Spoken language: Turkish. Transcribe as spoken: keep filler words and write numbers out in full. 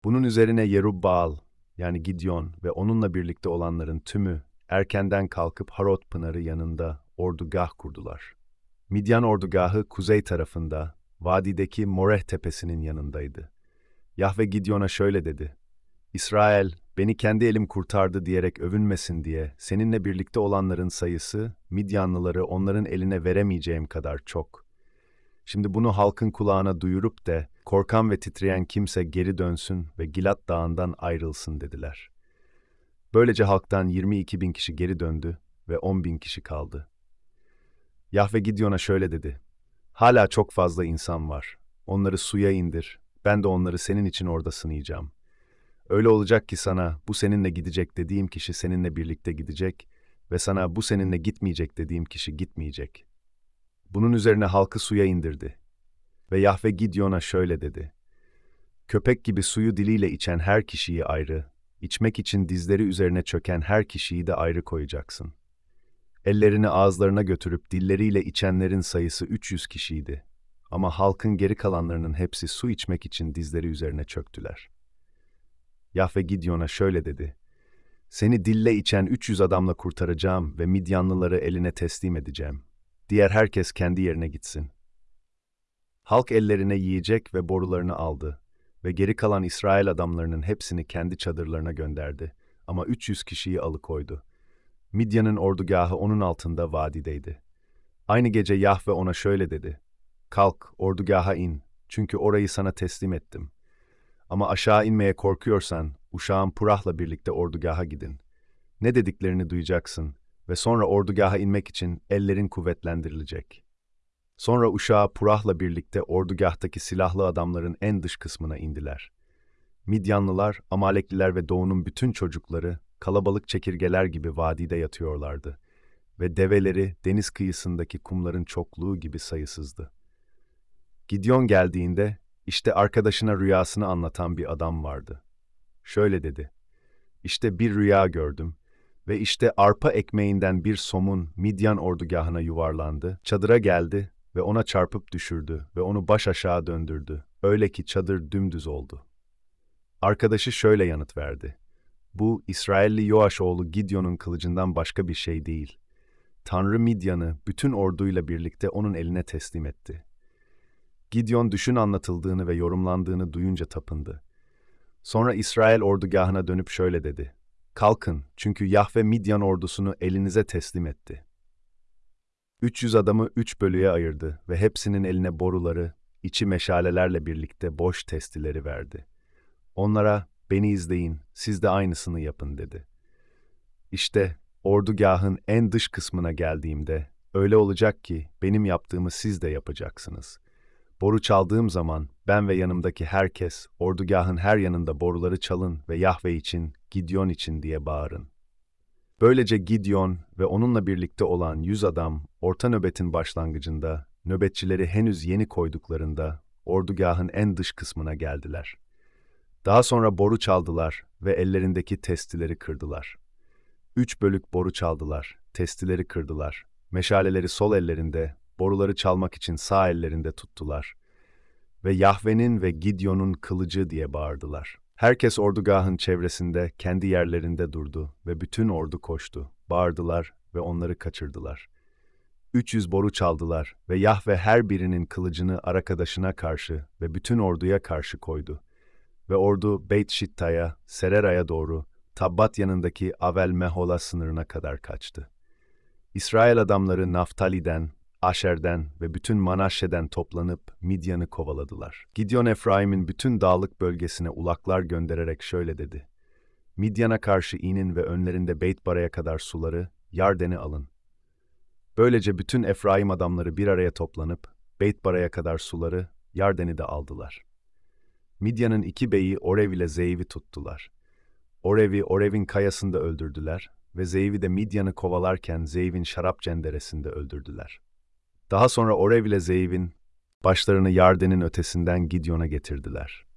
Bunun üzerine Yerubbaal, yani Gidyon ve onunla birlikte olanların tümü erkenden kalkıp Harod Pınarı yanında ordugah kurdular. Midyan ordugahı kuzey tarafında, vadideki Moreh tepesinin yanındaydı. Yahve Gidyon'a şöyle dedi: İsrail, beni kendi elim kurtardı diyerek övünmesin diye, seninle birlikte olanların sayısı, Midyanlıları onların eline veremeyeceğim kadar çok. Şimdi bunu halkın kulağına duyurup de, korkan ve titreyen kimse geri dönsün ve Gilat dağından ayrılsın dediler. Böylece halktan yirmi iki bin kişi geri döndü ve on bin kişi kaldı. Yahve Gidyon'a şöyle dedi: Hala çok fazla insan var. Onları suya indir, ben de onları senin için orada sınayacağım. Öyle olacak ki sana, bu seninle gidecek dediğim kişi seninle birlikte gidecek ve sana bu seninle gitmeyecek dediğim kişi gitmeyecek. Bunun üzerine halkı suya indirdi. Ve Yahve Gidyon'a şöyle dedi: Köpek gibi suyu diliyle içen her kişiyi ayrı, içmek için dizleri üzerine çöken her kişiyi de ayrı koyacaksın. Ellerini ağızlarına götürüp dilleriyle içenlerin sayısı üç yüz kişiydi. Ama halkın geri kalanlarının hepsi su içmek için dizleri üzerine çöktüler. Yahve Gidyon'a şöyle dedi: Seni dille içen üç yüz adamla kurtaracağım ve Midyanlıları eline teslim edeceğim. Diğer herkes kendi yerine gitsin. Halk ellerine yiyecek ve borularını aldı ve geri kalan İsrail adamlarının hepsini kendi çadırlarına gönderdi ama üç yüz kişiyi alıkoydu. Midyan'ın ordugahı onun altında vadideydi. Aynı gece Yahve ona şöyle dedi: Kalk, ordugaha in, çünkü orayı sana teslim ettim. Ama aşağı inmeye korkuyorsan, uşağın Purah'la birlikte ordugaha gidin. Ne dediklerini duyacaksın ve sonra ordugaha inmek için ellerin kuvvetlendirilecek. Sonra uşağı Purah'la birlikte ordugahtaki silahlı adamların en dış kısmına indiler. Midyanlılar, Amalekliler ve doğunun bütün çocukları, kalabalık çekirgeler gibi vadide yatıyorlardı ve develeri deniz kıyısındaki kumların çokluğu gibi sayısızdı. Gidyon geldiğinde, işte arkadaşına rüyasını anlatan bir adam vardı. Şöyle dedi: İşte bir rüya gördüm ve işte arpa ekmeğinden bir somun Midyan ordugahına yuvarlandı, çadıra geldi ve ona çarpıp düşürdü ve onu baş aşağı döndürdü. Öyle ki çadır dümdüz oldu. Arkadaşı şöyle yanıt verdi: Bu, İsrailli Yoaş oğlu Gidyon'un kılıcından başka bir şey değil. Tanrı Midyan'ı bütün orduyla birlikte onun eline teslim etti. Gidyon düşün anlatıldığını ve yorumlandığını duyunca tapındı. Sonra İsrail ordugahına dönüp şöyle dedi: Kalkın, çünkü Yahve Midyan ordusunu elinize teslim etti. üç yüz adamı üç bölüye ayırdı ve hepsinin eline boruları, içi meşalelerle birlikte boş testileri verdi. Onlara, beni izleyin, siz de aynısını yapın dedi. İşte, ordugahın en dış kısmına geldiğimde, öyle olacak ki benim yaptığımı siz de yapacaksınız. Boru çaldığım zaman ben ve yanımdaki herkes, ordugahın her yanında boruları çalın ve Yahve için, Gidyon için diye bağırın. Böylece Gidyon ve onunla birlikte olan yüz adam, orta nöbetin başlangıcında, nöbetçileri henüz yeni koyduklarında, ordugahın en dış kısmına geldiler. Daha sonra boru çaldılar ve ellerindeki testileri kırdılar. Üç bölük boru çaldılar, testileri kırdılar. Meşaleleri sol ellerinde, boruları çalmak için sağ ellerinde tuttular. Ve Yahve'nin ve Gidyon'un kılıcı diye bağırdılar. Herkes ordugahın çevresinde, kendi yerlerinde durdu ve bütün ordu koştu, bağırdılar ve onları kaçırdılar. Üç yüz boru çaldılar ve Yahve her birinin kılıcını arkadaşına karşı ve bütün orduya karşı koydu. Ve ordu Beit Şitta'ya, Serera'ya doğru, Tabbat yanındaki Avel Mehola sınırına kadar kaçtı. İsrail adamları Naftali'den, Aşer'den ve bütün Manaşe'den toplanıp Midyan'ı kovaladılar. Gidyon Efraim'in bütün dağlık bölgesine ulaklar göndererek şöyle dedi: Midyan'a karşı inin ve önlerinde Beytbara'ya kadar suları, Yarden'i alın. Böylece bütün Efraim adamları bir araya toplanıp Beytbara'ya kadar suları, Yarden'i de aldılar. Midyan'ın iki beyi Orev ile Zeyv'i tuttular. Orev'i Orev'in kayasında öldürdüler ve Zeyv'i de Midyan'ı kovalarken Zeyv'in şarap cenderesinde öldürdüler. Daha sonra Orev ile Zeyv'in başlarını Yarden'in ötesinden Gidyon'a getirdiler.